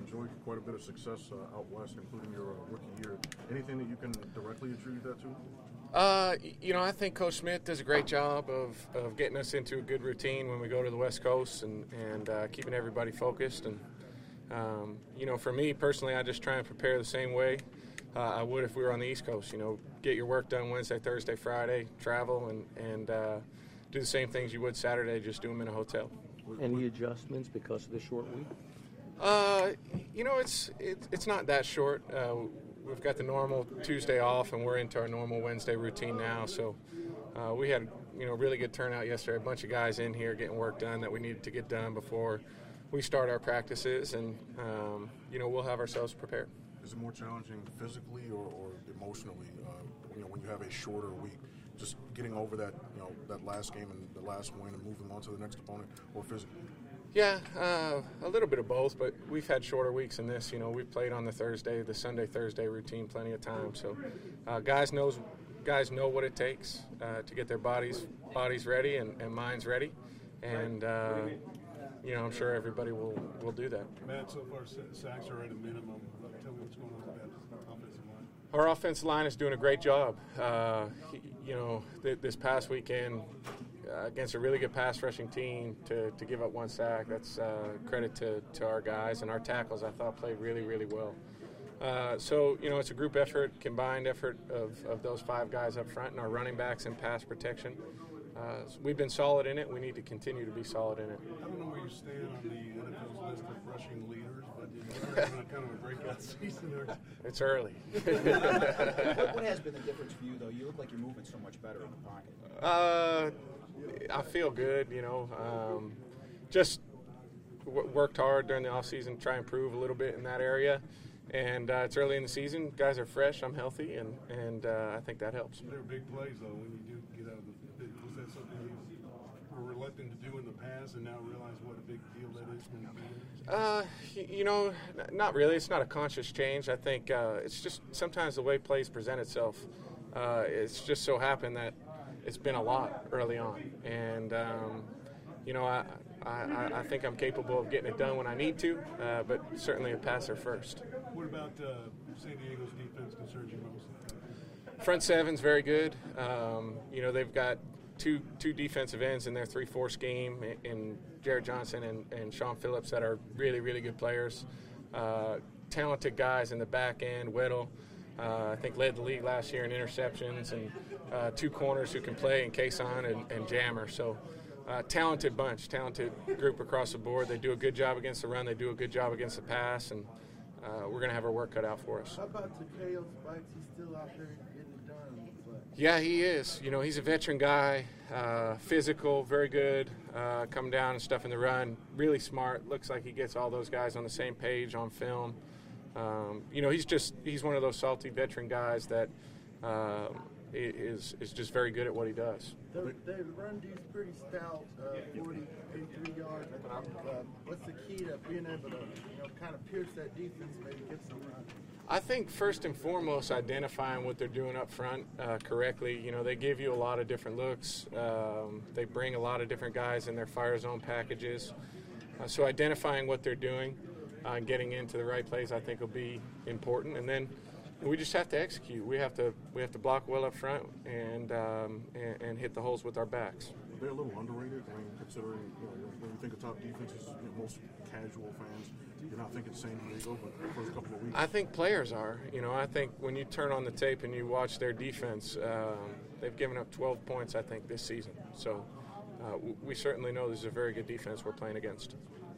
enjoyed quite a bit of success out west, including your rookie year. Anything that you can directly attribute that to? I think Coach Smith does a great job of getting us into a good routine when we go to the West Coast and keeping everybody focused. And, for me personally, I just try and prepare the same way I would if we were on the East Coast. Get your work done Wednesday, Thursday, Friday, travel, and do the same things you would Saturday, just do them in a hotel. Any adjustments because of the short week? It's not that short. We've got the normal Tuesday off, and we're into our normal Wednesday routine now. So we had really good turnout yesterday. A bunch of guys in here getting work done that we needed to get done before we start our practices, and we'll have ourselves prepared. Is it more challenging physically or emotionally? When you have a shorter week, just getting over that that last game and the last win and moving on to the next opponent, or physically? Yeah, a little bit of both, but we've had shorter weeks than this. We've played on the Sunday, Thursday routine plenty of times. So guys know what it takes to get their bodies ready and minds ready. And, I'm sure everybody will do that. Matt, so far sacks are at a minimum. Tell me what's going on with that offensive line. Our offensive line is doing a great job. This past weekend, against a really good pass rushing team, to give up one sack, that's credit to our guys. And our tackles, I thought, played really, really well. It's a group effort, combined effort of those five guys up front and our running backs and pass protection. We've been solid in it. We need to continue to be solid in it. I don't know where you stand on the NFL's list of rushing leaders, but you're having kind of a breakout season. It's early. What has been the difference for you, though? You look like you're moving so much better in the pocket. I feel good, just worked hard during the offseason to try and improve a little bit in that area. And it's early in the season. Guys are fresh. I'm healthy, and I think that helps. They're big plays, though, when you do get out of the – was that something you were reluctant to do in the past and now realize what a big deal that is when you do it? Not really. It's not a conscious change. I think it's just sometimes the way plays present itself. It's just so happened that it's been a lot early on. And, I think I'm capable of getting it done when I need to, but certainly a passer first. What about San Diego's defense concerns you most? Front seven's very good. They've got two defensive ends in their 3-4 scheme in Jared Johnson and Sean Phillips that are really, really good players. Talented guys in the back end. Weddle, I think, led the league last year in interceptions, and two corners who can play in Kason and Jammer. So talented bunch, talented group across the board. They do a good job against the run. They do a good job against the pass, and we're going to have our work cut out for us. How about Takeo Spikes? He's still out there getting it done. Yeah, he is. He's a veteran guy, physical, very good, coming down and stuff in the run, really smart. Looks like he gets all those guys on the same page on film. He's one of those salty veteran guys that is just very good at what he does. They run these pretty stout 40, 53 yards. What's the key to being able to kind of pierce that defense, maybe get some run? I think first and foremost, identifying what they're doing up front correctly. They give you a lot of different looks. They bring a lot of different guys in their fire zone packages. So identifying what they're doing and getting into the right place, I think, will be important. And then we just have to execute. We have to block well up front and hit the holes with our backs. They're a little underrated. Considering when you think of top defenses, most casual fans, you're not thinking San Diego, but the first couple of weeks. I think players are. I think when you turn on the tape and you watch their defense, they've given up 12 points, I think, this season. So we certainly know this is a very good defense we're playing against.